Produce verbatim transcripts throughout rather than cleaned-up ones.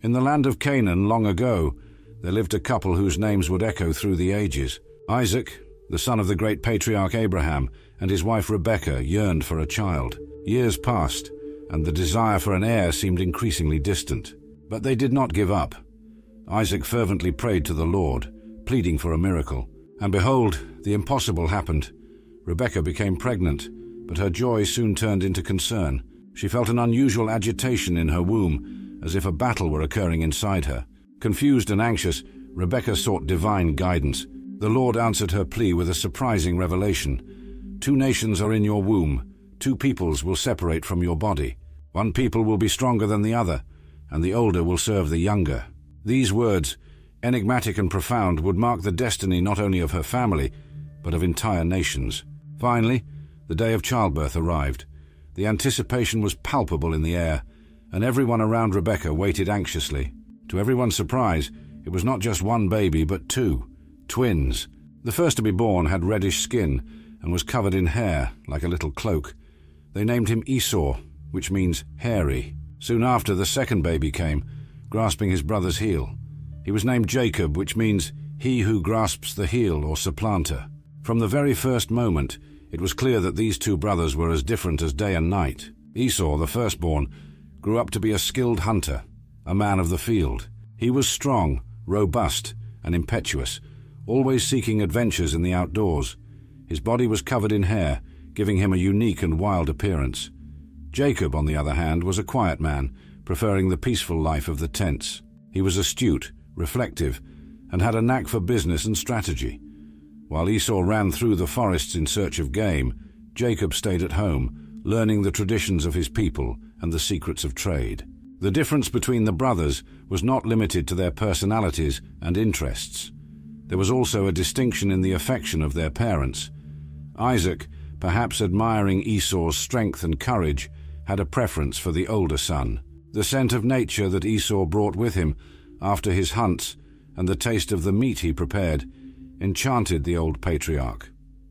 In the land of Canaan, long ago, there lived a couple whose names would echo through the ages. Isaac, the son of the great patriarch Abraham, and his wife Rebekah yearned for a child. Years passed, and the desire for an heir seemed increasingly distant. But they did not give up. Isaac fervently prayed to the Lord, pleading for a miracle. And behold, the impossible happened. Rebekah became pregnant, but her joy soon turned into concern. She felt an unusual agitation in her womb, as if a battle were occurring inside her. Confused and anxious, Rebekah sought divine guidance. The Lord answered her plea with a surprising revelation. Two nations are in your womb. Two peoples will separate from your body. One people will be stronger than the other, and the older will serve the younger. These words, enigmatic and profound, would mark the destiny not only of her family, but of entire nations. Finally, the day of childbirth arrived. The anticipation was palpable in the air, and everyone around Rebekah waited anxiously. To everyone's surprise, it was not just one baby, but two, twins. The first to be born had reddish skin and was covered in hair, like a little cloak. They named him Esau, which means hairy. Soon after, the second baby came, grasping his brother's heel. He was named Jacob, which means he who grasps the heel or supplanter. From the very first moment, it was clear that these two brothers were as different as day and night. Esau, the firstborn, grew up to be a skilled hunter, a man of the field. He was strong, robust, and impetuous, always seeking adventures in the outdoors. His body was covered in hair, giving him a unique and wild appearance. Jacob, on the other hand, was a quiet man, preferring the peaceful life of the tents. He was astute, reflective, and had a knack for business and strategy. While Esau ran through the forests in search of game, Jacob stayed at home, learning the traditions of his people and the secrets of trade. The difference between the brothers was not limited to their personalities and interests. There was also a distinction in the affection of their parents. Isaac, perhaps admiring Esau's strength and courage, had a preference for the older son. The scent of nature that Esau brought with him after his hunts and the taste of the meat he prepared enchanted the old patriarch.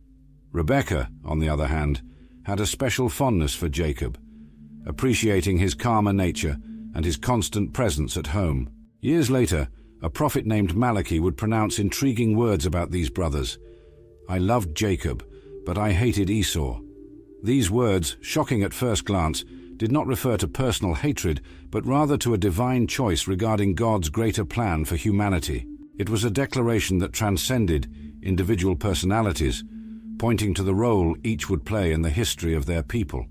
Rebekah, on the other hand, had a special fondness for Jacob, appreciating his calmer nature and his constant presence at home. Years later, a prophet named Malachi would pronounce intriguing words about these brothers. "I loved Jacob, but I hated Esau." These words, shocking at first glance, did not refer to personal hatred, but rather to a divine choice regarding God's greater plan for humanity. It was a declaration that transcended individual personalities, pointing to the role each would play in the history of their people.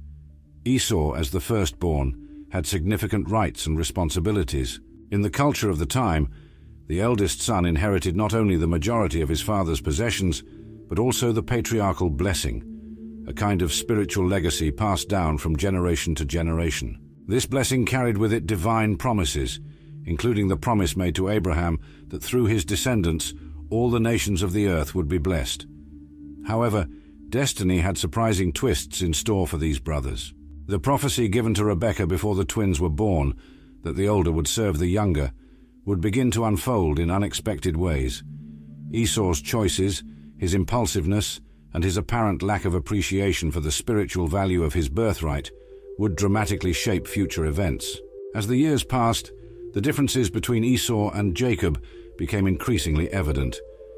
Esau, as the firstborn, had significant rights and responsibilities. In the culture of the time, the eldest son inherited not only the majority of his father's possessions, but also the patriarchal blessing, a kind of spiritual legacy passed down from generation to generation. This blessing carried with it divine promises, including the promise made to Abraham that through his descendants all the nations of the earth would be blessed. However, destiny had surprising twists in store for these brothers. The prophecy given to Rebekah before the twins were born, that the older would serve the younger, would begin to unfold in unexpected ways. Esau's choices, his impulsiveness, and his apparent lack of appreciation for the spiritual value of his birthright would dramatically shape future events. As the years passed, the differences between Esau and Jacob became increasingly evident.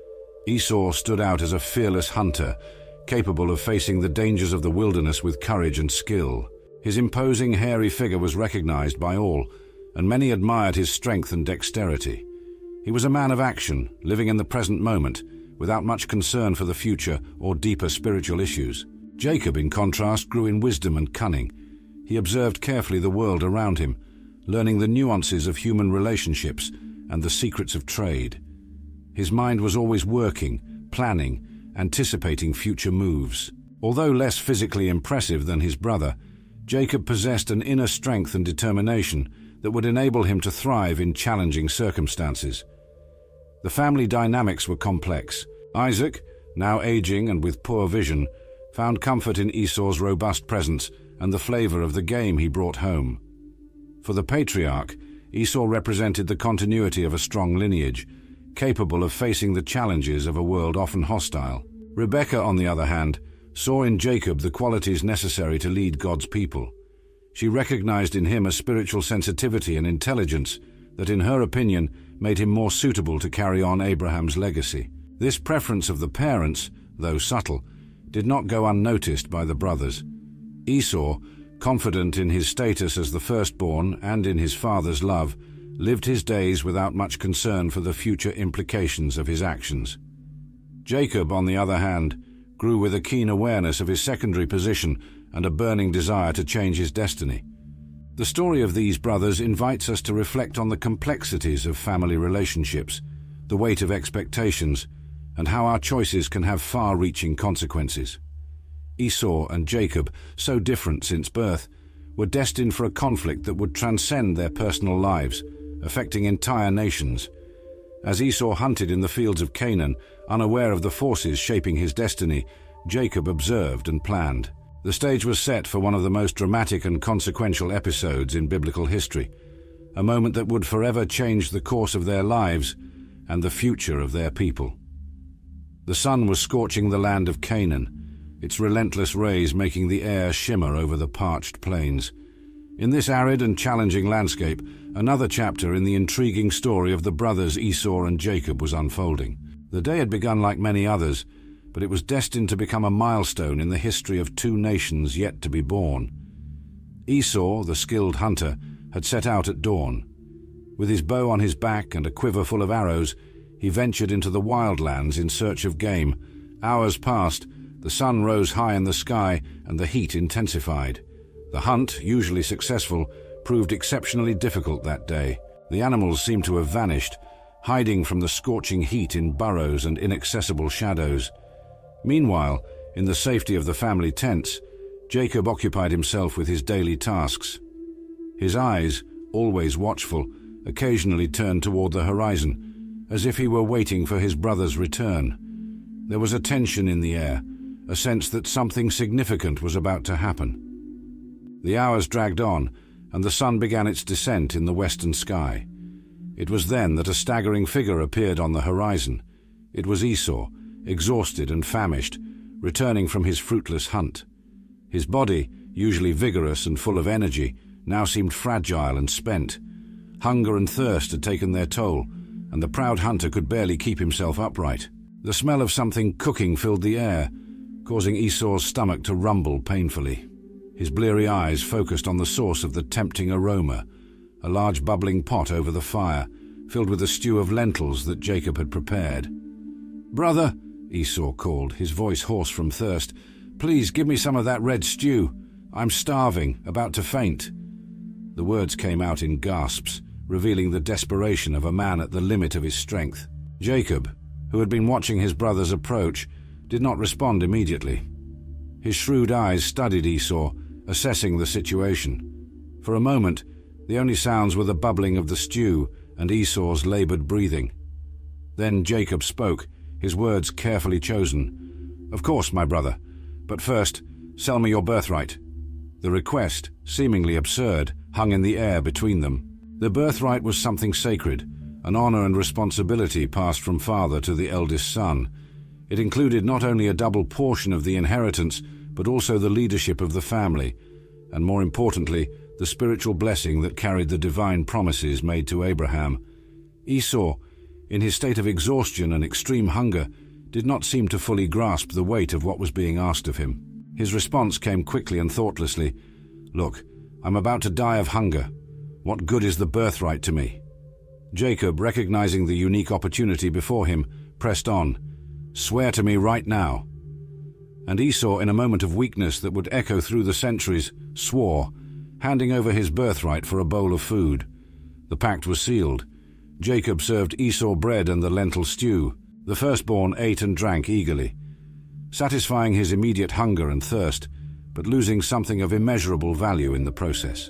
Esau stood out as a fearless hunter, capable of facing the dangers of the wilderness with courage and skill. His imposing, hairy figure was recognized by all, and many admired his strength and dexterity. He was a man of action, living in the present moment, without much concern for the future or deeper spiritual issues. Jacob, in contrast, grew in wisdom and cunning. He observed carefully the world around him, learning the nuances of human relationships and the secrets of trade. His mind was always working, planning, anticipating future moves. Although less physically impressive than his brother, Jacob possessed an inner strength and determination that would enable him to thrive in challenging circumstances. The family dynamics were complex. Isaac, now aging and with poor vision, found comfort in Esau's robust presence and the flavor of the game he brought home. For the patriarch, Esau represented the continuity of a strong lineage, capable of facing the challenges of a world often hostile. Rebekah, on the other hand, saw in Jacob the qualities necessary to lead God's people. She recognized in him a spiritual sensitivity and intelligence, that in her opinion made him more suitable to carry on Abraham's legacy. This preference of the parents, though subtle, did not go unnoticed by the brothers. Esau, confident in his status as the firstborn and in his father's love, lived his days without much concern for the future implications of his actions. Jacob, on the other hand, grew with a keen awareness of his secondary position and a burning desire to change his destiny. The story of these brothers invites us to reflect on the complexities of family relationships, the weight of expectations, and how our choices can have far-reaching consequences. Esau and Jacob, so different since birth, were destined for a conflict that would transcend their personal lives, affecting entire nations. As Esau hunted in the fields of Canaan, unaware of the forces shaping his destiny, Jacob observed and planned. The stage was set for one of the most dramatic and consequential episodes in biblical history, a moment that would forever change the course of their lives and the future of their people. The sun was scorching the land of Canaan, its relentless rays making the air shimmer over the parched plains. In this arid and challenging landscape, another chapter in the intriguing story of the brothers Esau and Jacob was unfolding. The day had begun like many others, but it was destined to become a milestone in the history of two nations yet to be born. Esau, the skilled hunter, had set out at dawn. With his bow on his back and a quiver full of arrows, he ventured into the wildlands in search of game. Hours passed, the sun rose high in the sky, and the heat intensified. The hunt, usually successful, proved exceptionally difficult that day. The animals seemed to have vanished, hiding from the scorching heat in burrows and inaccessible shadows. Meanwhile, in the safety of the family tents, Jacob occupied himself with his daily tasks. His eyes, always watchful, occasionally turned toward the horizon, as if he were waiting for his brother's return. There was a tension in the air, a sense that something significant was about to happen. The hours dragged on, and the sun began its descent in the western sky. It was then that a staggering figure appeared on the horizon. It was Esau, exhausted and famished, returning from his fruitless hunt. His body, usually vigorous and full of energy, now seemed fragile and spent. Hunger and thirst had taken their toll, and the proud hunter could barely keep himself upright. The smell of something cooking filled the air, causing Esau's stomach to rumble painfully. His bleary eyes focused on the source of the tempting aroma, a large bubbling pot over the fire, filled with a stew of lentils that Jacob had prepared. "Brother," Esau called, his voice hoarse from thirst, "please give me some of that red stew. I'm starving, about to faint." The words came out in gasps, revealing the desperation of a man at the limit of his strength. Jacob, who had been watching his brother's approach, did not respond immediately. His shrewd eyes studied Esau, assessing the situation. For a moment, the only sounds were the bubbling of the stew and Esau's labored breathing. Then Jacob spoke, his words carefully chosen. "Of course, my brother, but first, sell me your birthright." The request, seemingly absurd, hung in the air between them. The birthright was something sacred, an honor and responsibility passed from father to the eldest son. It included not only a double portion of the inheritance, but also the leadership of the family, and more importantly, the spiritual blessing that carried the divine promises made to Abraham. Esau, in his state of exhaustion and extreme hunger, did not seem to fully grasp the weight of what was being asked of him. His response came quickly and thoughtlessly. "Look, I'm about to die of hunger. What good is the birthright to me?" Jacob, recognizing the unique opportunity before him, pressed on. "Swear to me right now." And Esau, in a moment of weakness that would echo through the centuries, swore, handing over his birthright for a bowl of food. The pact was sealed. Jacob served Esau bread and the lentil stew. The firstborn ate and drank eagerly, satisfying his immediate hunger and thirst, but losing something of immeasurable value in the process.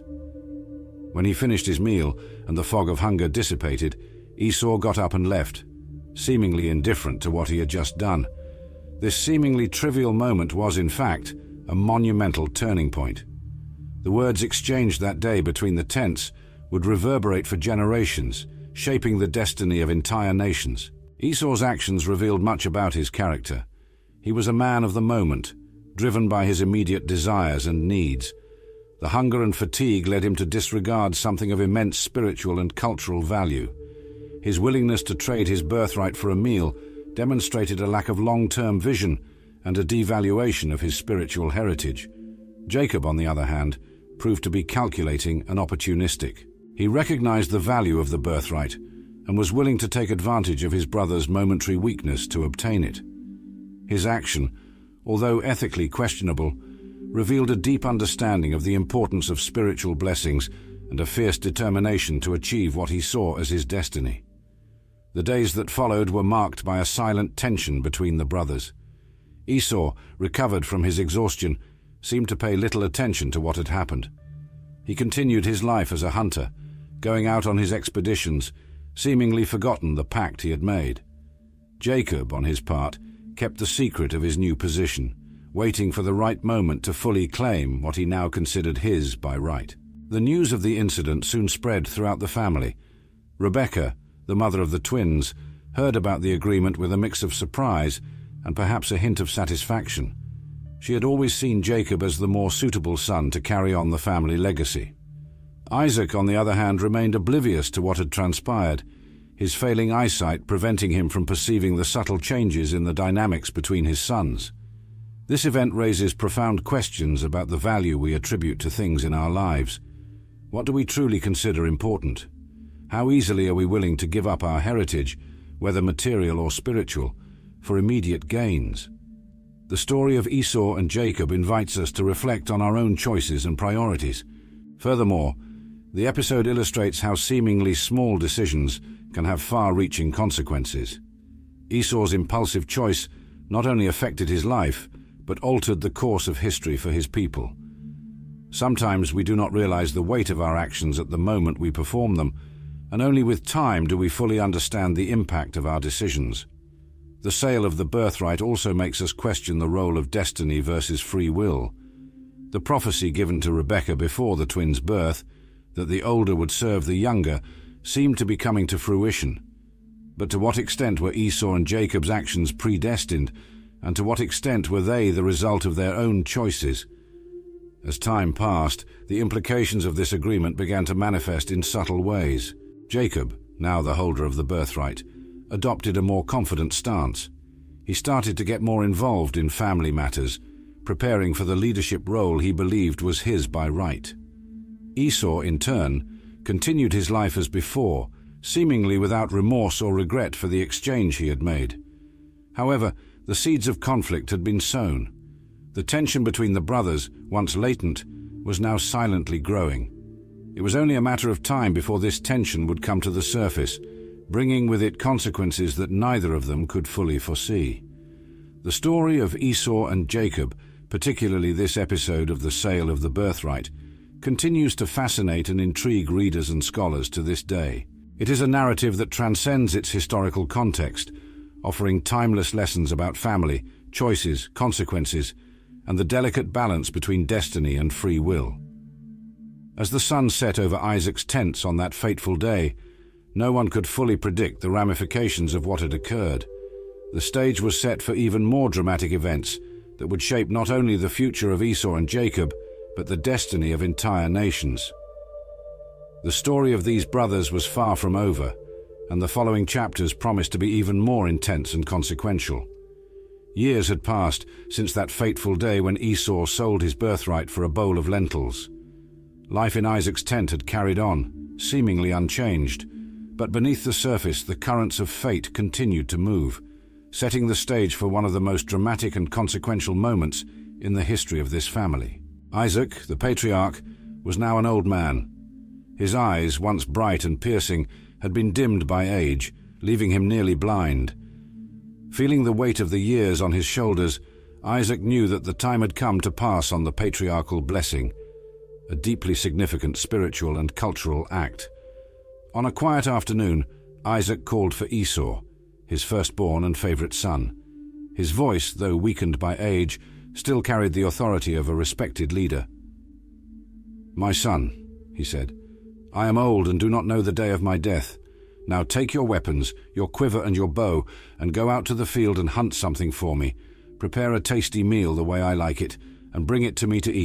When he finished his meal and the fog of hunger dissipated, Esau got up and left, seemingly indifferent to what he had just done. This seemingly trivial moment was, in fact, a monumental turning point. The words exchanged that day between the tents would reverberate for generations, shaping the destiny of entire nations. Esau's actions revealed much about his character. He was a man of the moment, driven by his immediate desires and needs. The hunger and fatigue led him to disregard something of immense spiritual and cultural value. His willingness to trade his birthright for a meal demonstrated a lack of long-term vision and a devaluation of his spiritual heritage. Jacob, on the other hand, proved to be calculating and opportunistic. He recognized the value of the birthright and was willing to take advantage of his brother's momentary weakness to obtain it. His action, although ethically questionable, revealed a deep understanding of the importance of spiritual blessings and a fierce determination to achieve what he saw as his destiny. The days that followed were marked by a silent tension between the brothers. Esau, recovered from his exhaustion, seemed to pay little attention to what had happened. He continued his life as a hunter, going out on his expeditions, seemingly forgotten the pact he had made. Jacob, on his part, kept the secret of his new position, waiting for the right moment to fully claim what he now considered his by right. The news of the incident soon spread throughout the family. Rebekah, the mother of the twins, heard about the agreement with a mix of surprise and perhaps a hint of satisfaction. She had always seen Jacob as the more suitable son to carry on the family legacy. Isaac, on the other hand, remained oblivious to what had transpired, his failing eyesight preventing him from perceiving the subtle changes in the dynamics between his sons. This event raises profound questions about the value we attribute to things in our lives. What do we truly consider important? How easily are we willing to give up our heritage, whether material or spiritual, for immediate gains? The story of Esau and Jacob invites us to reflect on our own choices and priorities. Furthermore, the episode illustrates how seemingly small decisions can have far-reaching consequences. Esau's impulsive choice not only affected his life, but altered the course of history for his people. Sometimes we do not realize the weight of our actions at the moment we perform them, and only with time do we fully understand the impact of our decisions. The sale of the birthright also makes us question the role of destiny versus free will. The prophecy given to Rebekah before the twins' birth, that the older would serve the younger, seemed to be coming to fruition. But to what extent were Esau and Jacob's actions predestined, and to what extent were they the result of their own choices? As time passed, the implications of this agreement began to manifest in subtle ways. Jacob, now the holder of the birthright, adopted a more confident stance. He started to get more involved in family matters, preparing for the leadership role he believed was his by right. Esau, in turn, continued his life as before, seemingly without remorse or regret for the exchange he had made. However, the seeds of conflict had been sown. The tension between the brothers, once latent, was now silently growing. It was only a matter of time before this tension would come to the surface, bringing with it consequences that neither of them could fully foresee. The story of Esau and Jacob, particularly this episode of the sale of the birthright, continues to fascinate and intrigue readers and scholars to this day. It is a narrative that transcends its historical context, offering timeless lessons about family, choices, consequences, and the delicate balance between destiny and free will. As the sun set over Isaac's tents on that fateful day, no one could fully predict the ramifications of what had occurred. The stage was set for even more dramatic events that would shape not only the future of Esau and Jacob, but the destiny of entire nations. The story of these brothers was far from over, and the following chapters promised to be even more intense and consequential. Years had passed since that fateful day when Esau sold his birthright for a bowl of lentils. Life in Isaac's tent had carried on, seemingly unchanged, but beneath the surface the currents of fate continued to move, setting the stage for one of the most dramatic and consequential moments in the history of this family. Isaac, the patriarch, was now an old man. His eyes, once bright and piercing, had been dimmed by age, leaving him nearly blind. Feeling the weight of the years on his shoulders, Isaac knew that the time had come to pass on the patriarchal blessing, a deeply significant spiritual and cultural act. On a quiet afternoon, Isaac called for Esau, his firstborn and favorite son. His voice, though weakened by age, still carried the authority of a respected leader. "My son," he said, "I am old and do not know the day of my death. Now take your weapons, your quiver and your bow, and go out to the field and hunt something for me. Prepare a tasty meal the way I like it, and bring it to me to eat,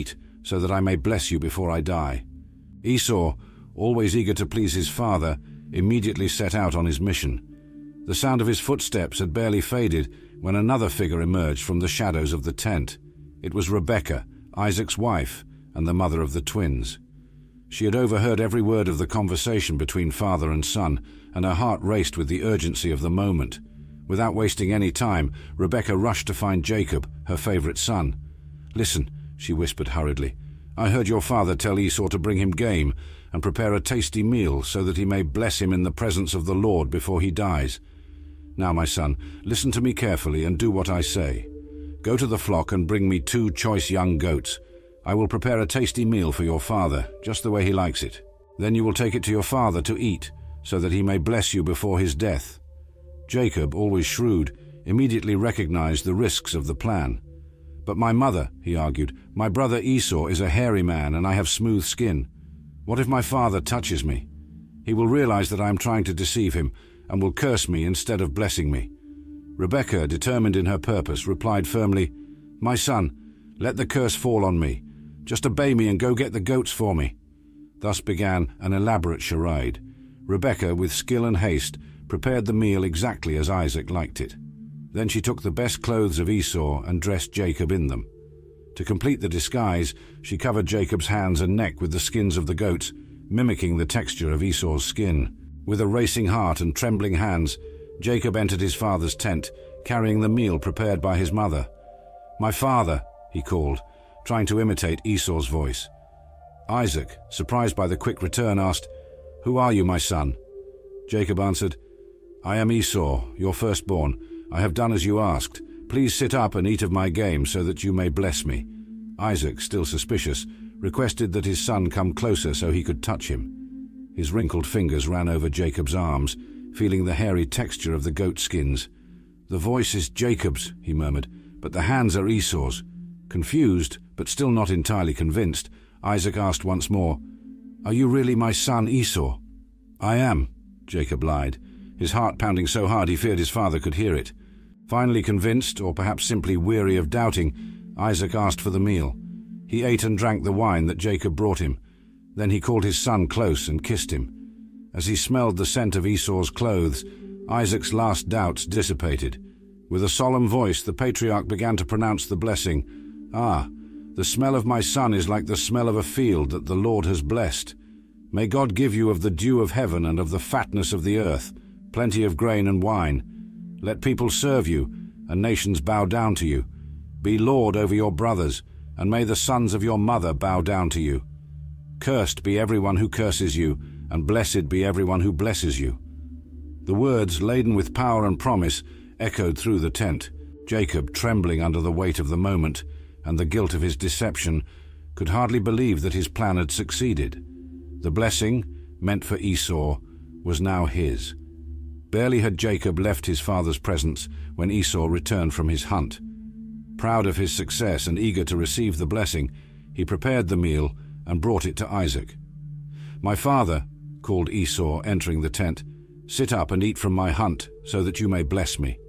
so that I may bless you before I die." Esau, always eager to please his father, immediately set out on his mission. The sound of his footsteps had barely faded when another figure emerged from the shadows of the tent. It was Rebekah, Isaac's wife, and the mother of the twins. She had overheard every word of the conversation between father and son, and her heart raced with the urgency of the moment. Without wasting any time, Rebekah rushed to find Jacob, her favorite son. "Listen," she whispered hurriedly. "I heard your father tell Esau to bring him game and prepare a tasty meal so that he may bless him in the presence of the Lord before he dies. Now, my son, listen to me carefully and do what I say. Go to the flock and bring me two choice young goats. I will prepare a tasty meal for your father, just the way he likes it. Then you will take it to your father to eat, so that he may bless you before his death." Jacob, always shrewd, immediately recognized the risks of the plan. "But my mother," he argued, "my brother Esau is a hairy man and I have smooth skin. What if my father touches me? He will realize that I am trying to deceive him and will curse me instead of blessing me." Rebekah, determined in her purpose, replied firmly, "My son, let the curse fall on me. Just obey me and go get the goats for me." Thus began an elaborate charade. Rebekah, with skill and haste, prepared the meal exactly as Isaac liked it. Then she took the best clothes of Esau and dressed Jacob in them. To complete the disguise, she covered Jacob's hands and neck with the skins of the goats, mimicking the texture of Esau's skin. With a racing heart and trembling hands, Jacob entered his father's tent, carrying the meal prepared by his mother. "My father," he called, trying to imitate Esau's voice. Isaac, surprised by the quick return, asked, "Who are you, my son?" Jacob answered, "I am Esau, your firstborn. I have done as you asked. Please sit up and eat of my game so that you may bless me." Isaac, still suspicious, requested that his son come closer so he could touch him. His wrinkled fingers ran over Jacob's arms, feeling the hairy texture of the goat skins. "The voice is Jacob's," he murmured, "but the hands are Esau's." Confused, but still not entirely convinced, Isaac asked once more, "Are you really my son Esau?" "I am," Jacob lied, his heart pounding so hard he feared his father could hear it. Finally convinced, or perhaps simply weary of doubting, Isaac asked for the meal. He ate and drank the wine that Jacob brought him. Then he called his son close and kissed him. As he smelled the scent of Esau's clothes, Isaac's last doubts dissipated. With a solemn voice, the patriarch began to pronounce the blessing. "Ah, the smell of my son is like the smell of a field that the Lord has blessed. May God give you of the dew of heaven and of the fatness of the earth, plenty of grain and wine. Let people serve you, and nations bow down to you. Be lord over your brothers, and may the sons of your mother bow down to you. Cursed be everyone who curses you, and blessed be everyone who blesses you." The words, laden with power and promise, echoed through the tent. Jacob, trembling under the weight of the moment and the guilt of his deception, could hardly believe that his plan had succeeded. The blessing, meant for Esau, was now his. Barely had Jacob left his father's presence when Esau returned from his hunt. Proud of his success and eager to receive the blessing, he prepared the meal and brought it to Isaac. "My father," called Esau, entering the tent, "sit up and eat from my hunt so that you may bless me."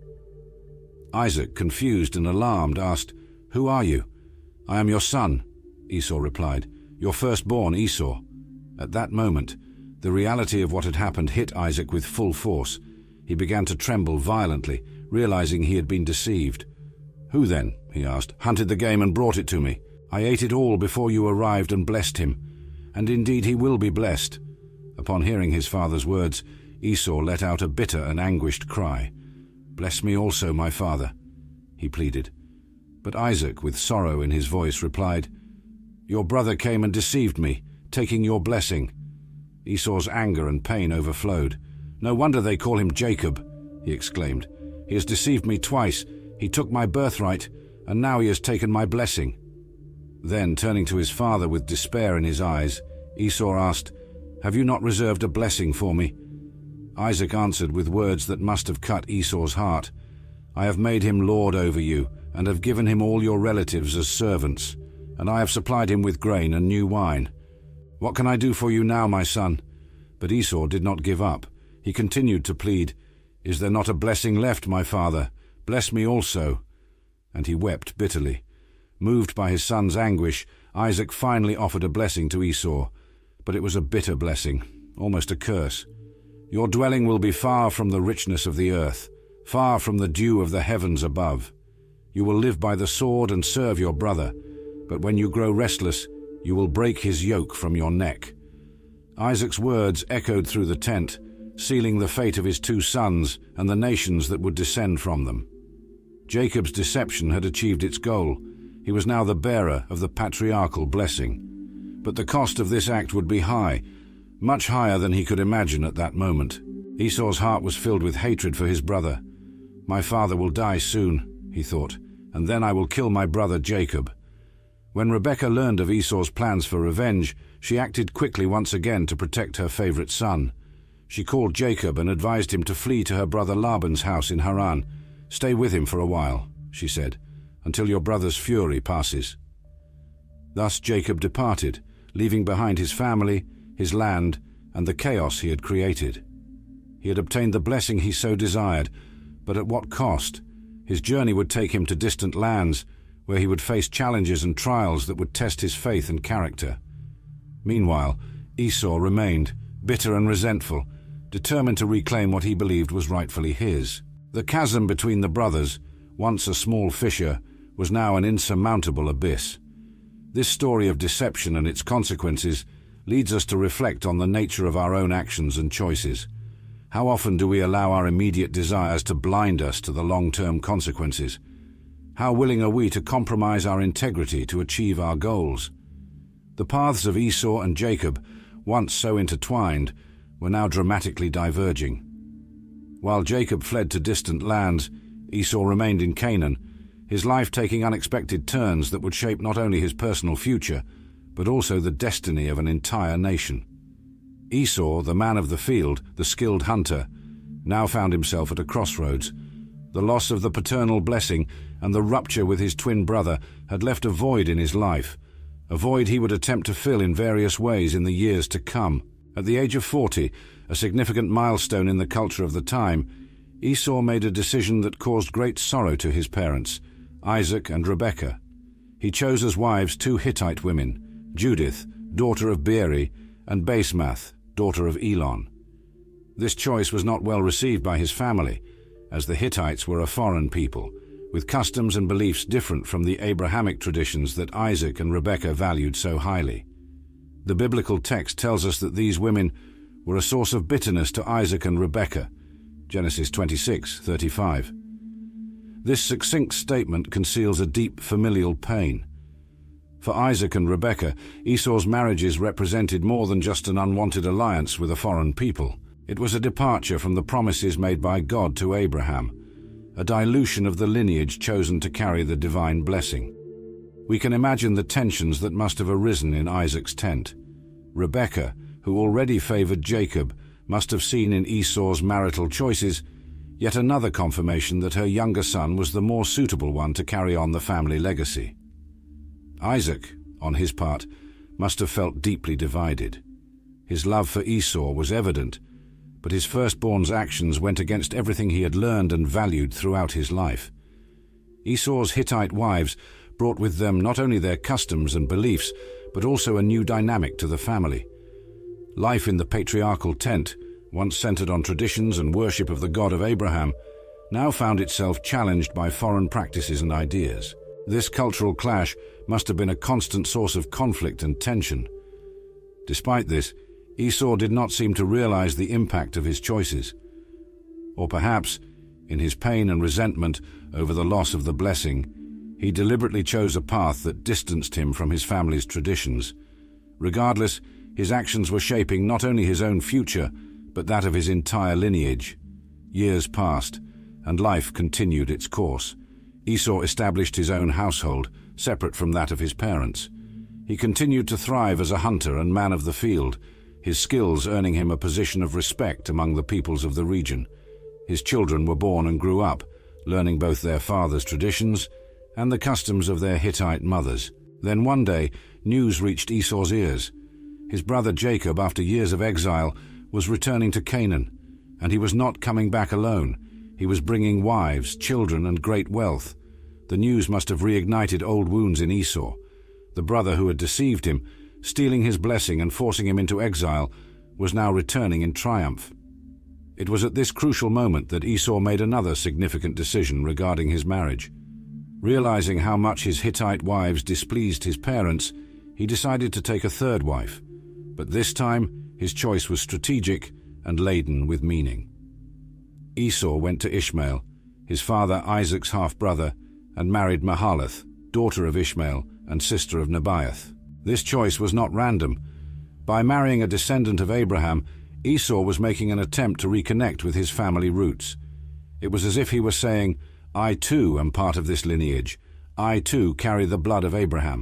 Isaac, confused and alarmed, asked, "Who are you?" "I am your son," Esau replied, "your firstborn Esau." At that moment, the reality of what had happened hit Isaac with full force. He began to tremble violently, realizing he had been deceived. "Who then," he asked, "hunted the game and brought it to me? I ate it all before you arrived and blessed him. And indeed he will be blessed." Upon hearing his father's words, Esau let out a bitter and anguished cry. "Bless me also, my father," he pleaded. But Isaac, with sorrow in his voice, replied, "Your brother came and deceived me, taking your blessing." Esau's anger and pain overflowed. "No wonder they call him Jacob," he exclaimed. "He has deceived me twice. He took my birthright, and now he has taken my blessing." Then, turning to his father with despair in his eyes, Esau asked, "Have you not reserved a blessing for me?" Isaac answered with words that must have cut Esau's heart, "I have made him lord over you, and have given him all your relatives as servants, and I have supplied him with grain and new wine. What can I do for you now, my son?" But Esau did not give up. He continued to plead, "Is there not a blessing left, my father? Bless me also." And he wept bitterly. Moved by his son's anguish, Isaac finally offered a blessing to Esau, but it was a bitter blessing, almost a curse. "Your dwelling will be far from the richness of the earth, far from the dew of the heavens above. You will live by the sword and serve your brother, but when you grow restless, you will break his yoke from your neck." Isaac's words echoed through the tent, sealing the fate of his two sons and the nations that would descend from them. Jacob's deception had achieved its goal. He was now the bearer of the patriarchal blessing. But the cost of this act would be high, much higher than he could imagine at that moment. Esau's heart was filled with hatred for his brother. "My father will die soon," he thought, "and then I will kill my brother Jacob." When Rebekah learned of Esau's plans for revenge, she acted quickly once again to protect her favorite son. She called Jacob and advised him to flee to her brother Laban's house in Haran. "Stay with him for a while," she said, "until your brother's fury passes." Thus Jacob departed, leaving behind his family, his land, and the chaos he had created. He had obtained the blessing he so desired, but at what cost? His journey would take him to distant lands, where he would face challenges and trials that would test his faith and character. Meanwhile, Esau remained, bitter and resentful, determined to reclaim what he believed was rightfully his. The chasm between the brothers, once a small fissure, was now an insurmountable abyss. This story of deception and its consequences leads us to reflect on the nature of our own actions and choices. How often do we allow our immediate desires to blind us to the long-term consequences? How willing are we to compromise our integrity to achieve our goals? The paths of Esau and Jacob, once so intertwined, were now dramatically diverging. While Jacob fled to distant lands, Esau remained in Canaan, his life taking unexpected turns that would shape not only his personal future, but also the destiny of an entire nation. Esau, the man of the field, the skilled hunter, now found himself at a crossroads. The loss of the paternal blessing and the rupture with his twin brother had left a void in his life, a void he would attempt to fill in various ways in the years to come. At the age of forty, a significant milestone in the culture of the time, Esau made a decision that caused great sorrow to his parents, Isaac and Rebekah. He chose as wives two Hittite women, Judith, daughter of Beeri, and Basemath, daughter of Elon. This choice was not well received by his family, as the Hittites were a foreign people, with customs and beliefs different from the Abrahamic traditions that Isaac and Rebekah valued so highly. The biblical text tells us that these women were a source of bitterness to Isaac and Rebekah, Genesis twenty-six thirty-five. This succinct statement conceals a deep familial pain. For Isaac and Rebekah, Esau's marriages represented more than just an unwanted alliance with a foreign people. It was a departure from the promises made by God to Abraham, a dilution of the lineage chosen to carry the divine blessing. We can imagine the tensions that must have arisen in Isaac's tent. Rebekah, who already favored Jacob, must have seen in Esau's marital choices yet another confirmation that her younger son was the more suitable one to carry on the family legacy. Isaac, on his part, must have felt deeply divided. His love for Esau was evident, but his firstborn's actions went against everything he had learned and valued throughout his life. Esau's Hittite wives brought with them not only their customs and beliefs, but also a new dynamic to the family. Life in the patriarchal tent, once centered on traditions and worship of the God of Abraham, now found itself challenged by foreign practices and ideas. This cultural clash must have been a constant source of conflict and tension. Despite this, Esau did not seem to realize the impact of his choices. Or perhaps, in his pain and resentment over the loss of the blessing, he deliberately chose a path that distanced him from his family's traditions. Regardless, his actions were shaping not only his own future, but that of his entire lineage. Years passed, and life continued its course. Esau established his own household, separate from that of his parents. He continued to thrive as a hunter and man of the field, his skills earning him a position of respect among the peoples of the region. His children were born and grew up, learning both their father's traditions and the customs of their Hittite mothers. Then one day, news reached Esau's ears. His brother Jacob, after years of exile, was returning to Canaan, and he was not coming back alone. He was bringing wives, children, and great wealth. The news must have reignited old wounds in Esau. The brother who had deceived him, stealing his blessing and forcing him into exile, was now returning in triumph. It was at this crucial moment that Esau made another significant decision regarding his marriage. Realizing how much his Hittite wives displeased his parents, he decided to take a third wife. But this time, his choice was strategic and laden with meaning. Esau went to Ishmael, his father Isaac's half-brother, and married Mahalath, daughter of Ishmael and sister of Nebaioth. This choice was not random. By marrying a descendant of Abraham, Esau was making an attempt to reconnect with his family roots. It was as if he was saying, "I too am part of this lineage. I too carry the blood of Abraham."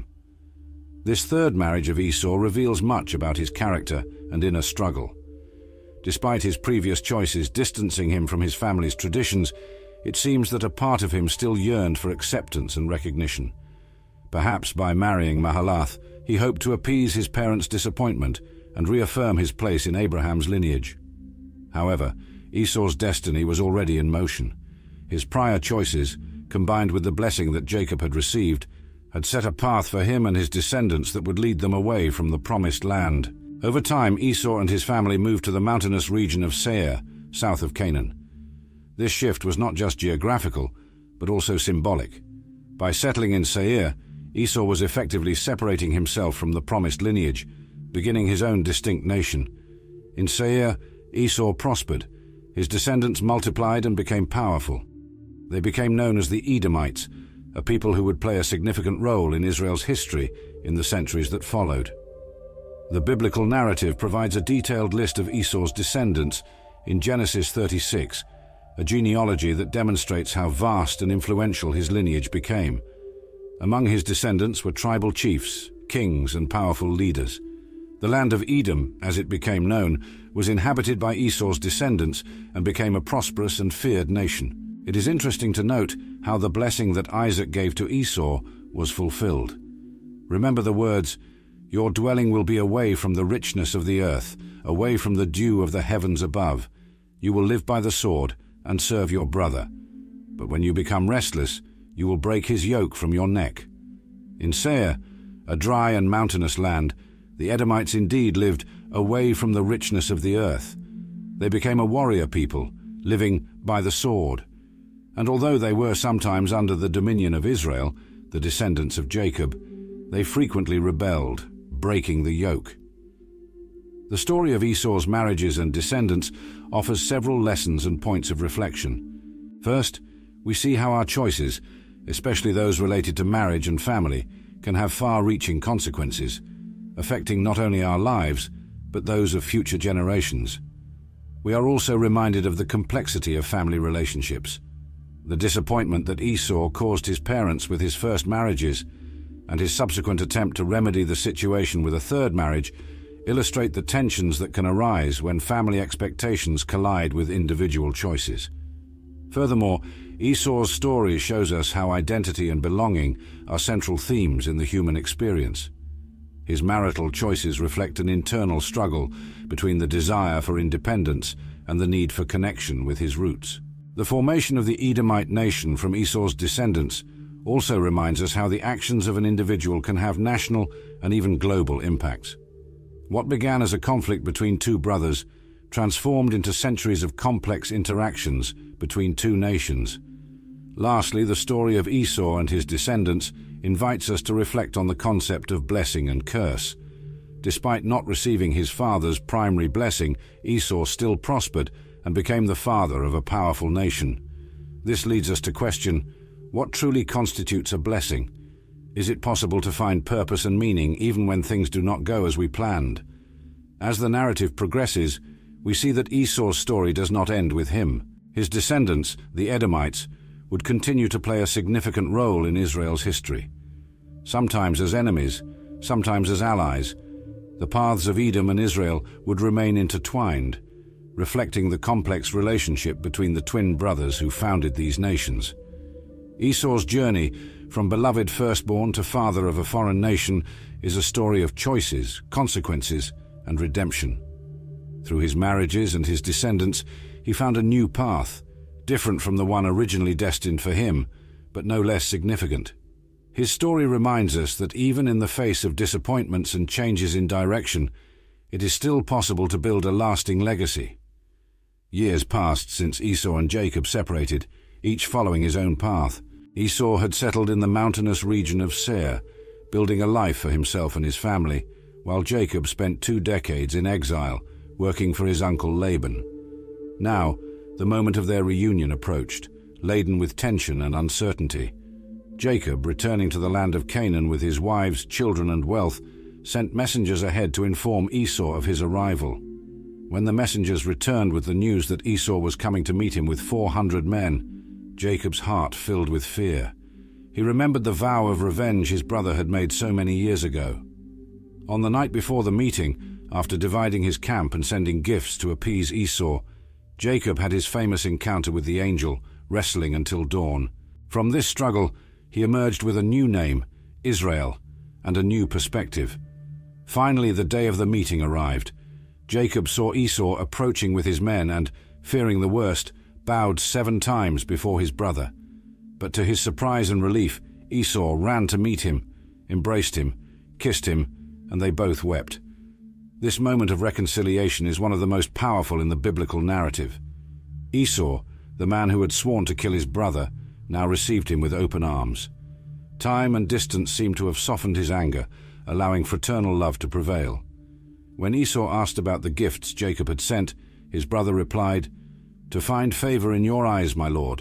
This third marriage of Esau reveals much about his character and inner struggle. Despite his previous choices distancing him from his family's traditions, it seems that a part of him still yearned for acceptance and recognition. Perhaps by marrying Mahalath, he hoped to appease his parents' disappointment and reaffirm his place in Abraham's lineage. However, Esau's destiny was already in motion. His prior choices, combined with the blessing that Jacob had received, had set a path for him and his descendants that would lead them away from the promised land. Over time, Esau and his family moved to the mountainous region of Seir, south of Canaan. This shift was not just geographical, but also symbolic. By settling in Seir, Esau was effectively separating himself from the promised lineage, beginning his own distinct nation. In Seir, Esau prospered. His descendants multiplied and became powerful. They became known as the Edomites, a people who would play a significant role in Israel's history in the centuries that followed. The biblical narrative provides a detailed list of Esau's descendants in Genesis thirty-six, a genealogy that demonstrates how vast and influential his lineage became. Among his descendants were tribal chiefs, kings, and powerful leaders. The land of Edom, as it became known, was inhabited by Esau's descendants and became a prosperous and feared nation. It is interesting to note how the blessing that Isaac gave to Esau was fulfilled. Remember the words, "Your dwelling will be away from the richness of the earth, away from the dew of the heavens above. You will live by the sword and serve your brother. But when you become restless, you will break his yoke from your neck." In Seir, a dry and mountainous land, the Edomites indeed lived away from the richness of the earth. They became a warrior people, living by the sword. And although they were sometimes under the dominion of Israel, the descendants of Jacob, they frequently rebelled, breaking the yoke. The story of Esau's marriages and descendants offers several lessons and points of reflection. First, we see how our choices, especially those related to marriage and family, can have far-reaching consequences, affecting not only our lives, but those of future generations. We are also reminded of the complexity of family relationships. The disappointment that Esau caused his parents with his first marriages, and his subsequent attempt to remedy the situation with a third marriage, illustrate the tensions that can arise when family expectations collide with individual choices. Furthermore, Esau's story shows us how identity and belonging are central themes in the human experience. His marital choices reflect an internal struggle between the desire for independence and the need for connection with his roots. The formation of the Edomite nation from Esau's descendants also reminds us how the actions of an individual can have national and even global impacts. What began as a conflict between two brothers transformed into centuries of complex interactions between two nations. Lastly, the story of Esau and his descendants invites us to reflect on the concept of blessing and curse. Despite not receiving his father's primary blessing, Esau still prospered and became the father of a powerful nation. This leads us to question, what truly constitutes a blessing? Is it possible to find purpose and meaning even when things do not go as we planned? As the narrative progresses, we see that Esau's story does not end with him. His descendants, the Edomites, would continue to play a significant role in Israel's history. Sometimes as enemies, sometimes as allies, the paths of Edom and Israel would remain intertwined, reflecting the complex relationship between the twin brothers who founded these nations. Esau's journey from beloved firstborn to father of a foreign nation is a story of choices, consequences, and redemption. Through his marriages and his descendants, he found a new path, different from the one originally destined for him, but no less significant. His story reminds us that even in the face of disappointments and changes in direction, it is still possible to build a lasting legacy. Years passed since Esau and Jacob separated, each following his own path. Esau had settled in the mountainous region of Seir, building a life for himself and his family, while Jacob spent two decades in exile, working for his uncle Laban. Now, the moment of their reunion approached, laden with tension and uncertainty. Jacob, returning to the land of Canaan with his wives, children, and wealth, sent messengers ahead to inform Esau of his arrival. When the messengers returned with the news that Esau was coming to meet him with four hundred men, Jacob's heart filled with fear. He remembered the vow of revenge his brother had made so many years ago. On the night before the meeting, after dividing his camp and sending gifts to appease Esau, Jacob had his famous encounter with the angel, wrestling until dawn. From this struggle, he emerged with a new name, Israel, and a new perspective. Finally, the day of the meeting arrived. Jacob saw Esau approaching with his men and, fearing the worst, bowed seven times before his brother. But to his surprise and relief, Esau ran to meet him, embraced him, kissed him, and they both wept. This moment of reconciliation is one of the most powerful in the biblical narrative. Esau, the man who had sworn to kill his brother, now received him with open arms. Time and distance seemed to have softened his anger, allowing fraternal love to prevail. When Esau asked about the gifts Jacob had sent, his brother replied, "To find favor in your eyes, my lord."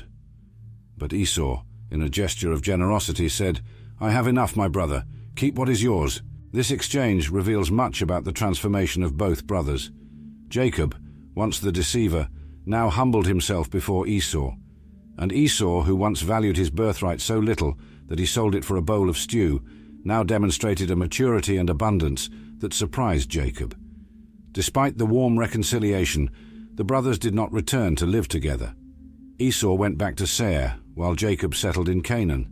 But Esau, in a gesture of generosity, said, "I have enough, my brother. Keep what is yours." This exchange reveals much about the transformation of both brothers. Jacob, once the deceiver, now humbled himself before Esau. And Esau, who once valued his birthright so little that he sold it for a bowl of stew, now demonstrated a maturity and abundance that surprised Jacob. Despite the warm reconciliation, the brothers did not return to live together. Esau went back to Seir, while Jacob settled in Canaan.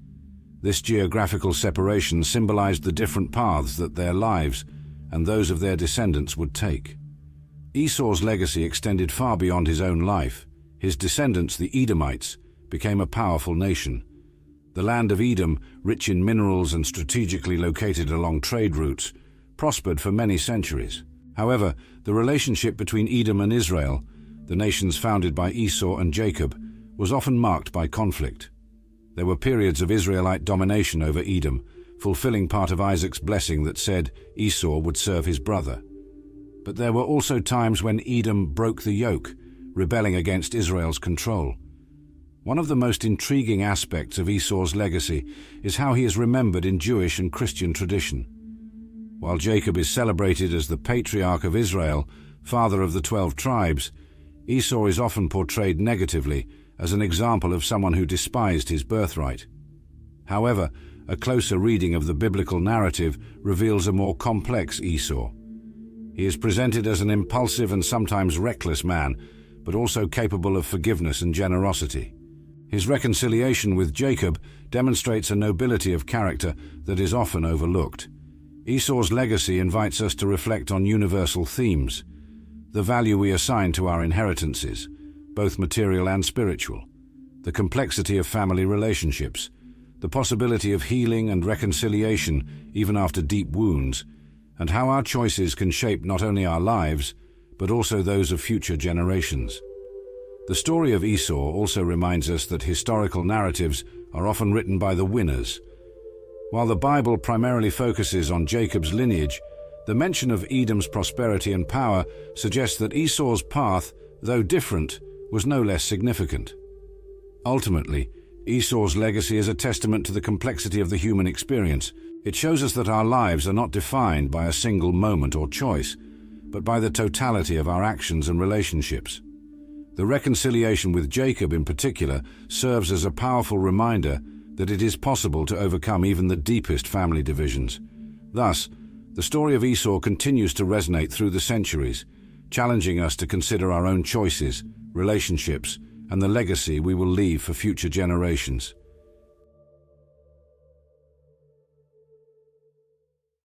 This geographical separation symbolized the different paths that their lives and those of their descendants would take. Esau's legacy extended far beyond his own life. His descendants, the Edomites, became a powerful nation. The land of Edom, rich in minerals and strategically located along trade routes, prospered for many centuries. However, the relationship between Edom and Israel, the nations founded by Esau and Jacob, was often marked by conflict. There were periods of Israelite domination over Edom, fulfilling part of Isaac's blessing that said Esau would serve his brother. But there were also times when Edom broke the yoke, rebelling against Israel's control. One of the most intriguing aspects of Esau's legacy is how he is remembered in Jewish and Christian tradition. While Jacob is celebrated as the patriarch of Israel, father of the twelve tribes, Esau is often portrayed negatively as an example of someone who despised his birthright. However, a closer reading of the biblical narrative reveals a more complex Esau. He is presented as an impulsive and sometimes reckless man, but also capable of forgiveness and generosity. His reconciliation with Jacob demonstrates a nobility of character that is often overlooked. Esau's legacy invites us to reflect on universal themes: the value we assign to our inheritances, both material and spiritual, the complexity of family relationships, the possibility of healing and reconciliation even after deep wounds, and how our choices can shape not only our lives, but also those of future generations. The story of Esau also reminds us that historical narratives are often written by the winners. While the Bible primarily focuses on Jacob's lineage, the mention of Edom's prosperity and power suggests that Esau's path, though different, was no less significant. Ultimately, Esau's legacy is a testament to the complexity of the human experience. It shows us that our lives are not defined by a single moment or choice, but by the totality of our actions and relationships. The reconciliation with Jacob in particular serves as a powerful reminder that it is possible to overcome even the deepest family divisions. Thus, the story of Esau continues to resonate through the centuries, challenging us to consider our own choices, relationships, and the legacy we will leave for future generations.